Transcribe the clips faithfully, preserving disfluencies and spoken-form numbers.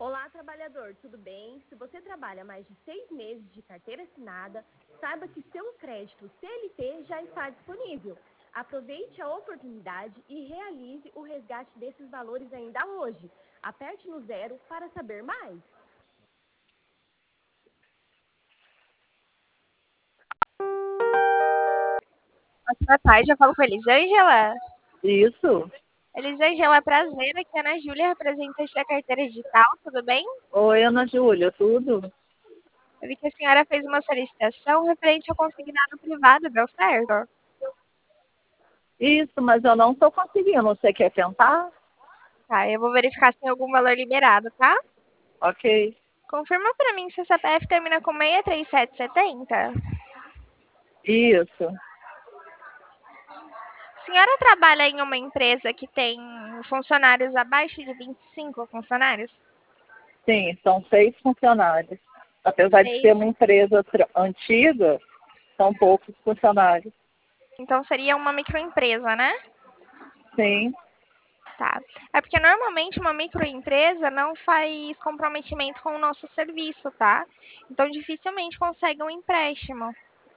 Olá, trabalhador, tudo bem? Se você trabalha mais de seis meses de carteira assinada, saiba que seu crédito C L T já está disponível. Aproveite a oportunidade e realize o resgate desses valores ainda hoje. Aperte no zero para saber mais. Boa tarde, eu falo com a Elisângela. Isso. Elisângela, prazer, aqui é a Ana Júlia, representante da carteira digital, tudo bem? Oi, Ana Júlia, tudo? Eu vi que a senhora fez uma solicitação referente ao consignado privado, deu certo? Isso, mas eu não estou conseguindo. Você quer tentar? Tá, eu vou verificar se tem algum valor liberado, tá? Ok. Confirma pra mim se o C P F termina com seis três sete sete zero. Isso. A senhora trabalha em uma empresa que tem funcionários abaixo de vinte e cinco funcionários? Sim, são seis funcionários. Apesar de ser Seis. uma empresa tra- antiga, são poucos funcionários. Então seria uma microempresa, né? Sim. Tá. É porque normalmente uma microempresa não faz comprometimento com o nosso serviço, tá? Então dificilmente consegue um empréstimo.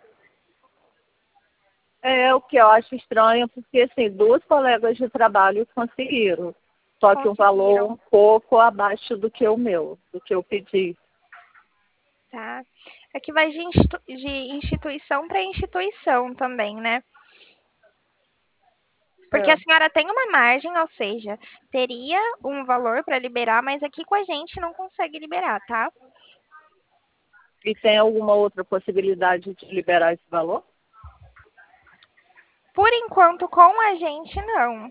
É o que eu acho estranho, porque assim, duas colegas de trabalho conseguiram. Só que um valor Conseguiram, um pouco abaixo do que o meu, do que eu pedi. tá? É que vai de institu- de instituição para instituição também, né? Porque a É. senhora tem uma margem, ou seja, teria um valor para liberar, mas aqui com a gente não consegue liberar, tá? E tem alguma outra possibilidade de liberar esse valor? Por enquanto, com a gente, não.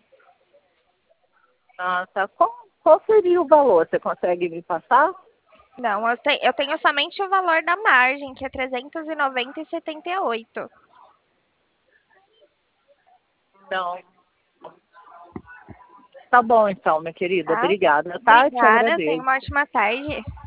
Ah, tá. Qual, qual seria o valor? Você consegue me passar? Não, eu, te- eu tenho somente o valor da margem, que é trezentos e noventa e setenta e oito. Não. Tá bom então, minha querida. Tá? Obrigada, tá? Te Obrigada, tenha agradeço. uma ótima tarde.